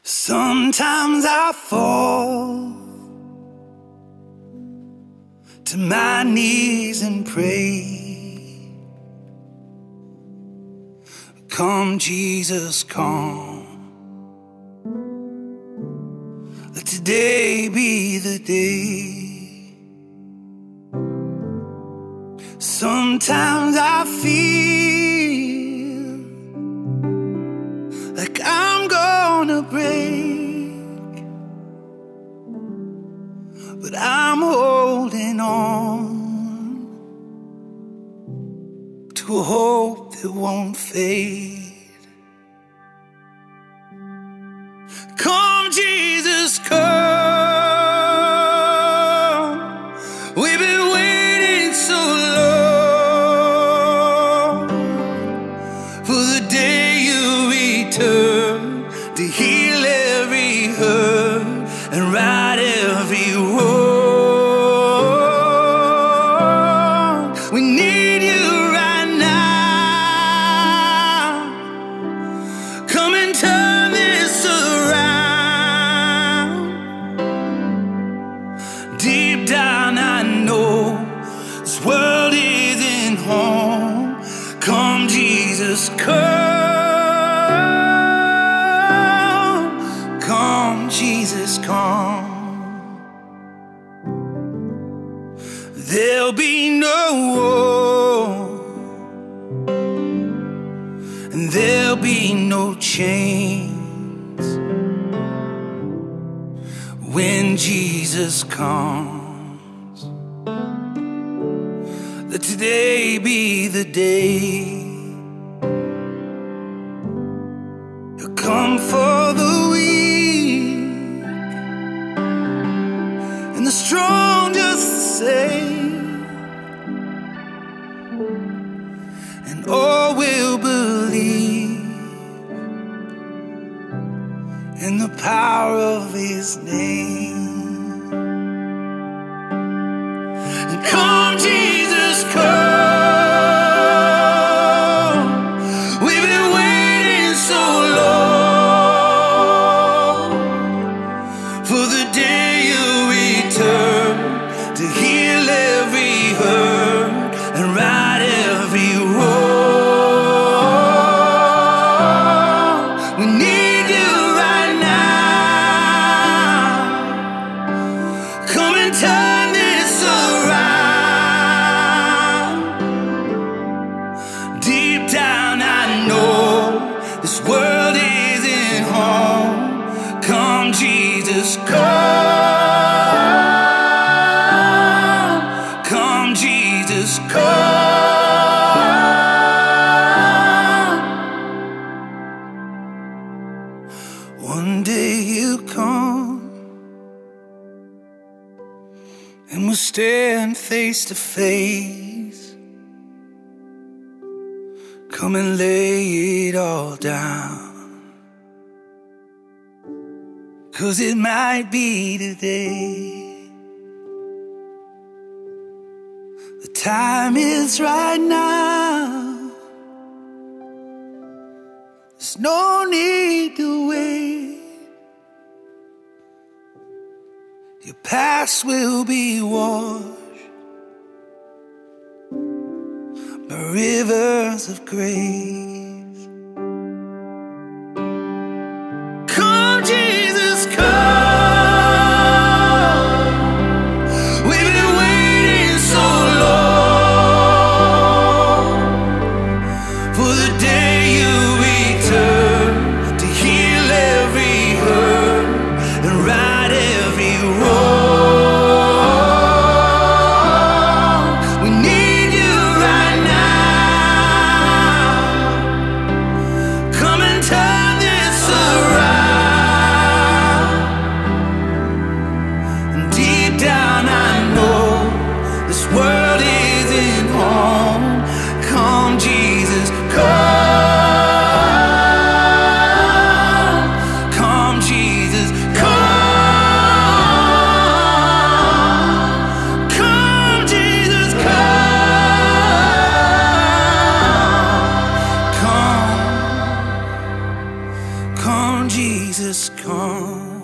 Sometimes I fall to my knees and pray. Come, Jesus, come. Let today be the day. Sometimes I feel like I'm gonna break, but I'm holding on to a hope that won't fade. Come, Jesus, come. We've been waiting so long for the day you return to heal every hurt and right every wrong. We need you right now. Come and turn this around. Deep down I know this world isn't home. Come, Jesus, come. Come, Jesus, come. There'll be no war, and there'll be no chains when Jesus comes. Let today be the day. He'll come for the weak and the strong just the same, and all will believe in the power of His name. And come, Jesus, come. We've been waiting so long for the day you return to heal every hurt and right every wrong. We need you right now. Come and turn this around. Deep down I know this world isn't home. Come, Jesus, come. Come, Jesus, come. One day you come and we'll stand face to face. Come and lay it all down, 'cause it might be today. The time is right now. There's no need to wait. Your past will be washed by rivers of grace. Come, Jesus, come. We've been waiting so long for the day you return to heal every hurt and right every wrong. We need you right now. come.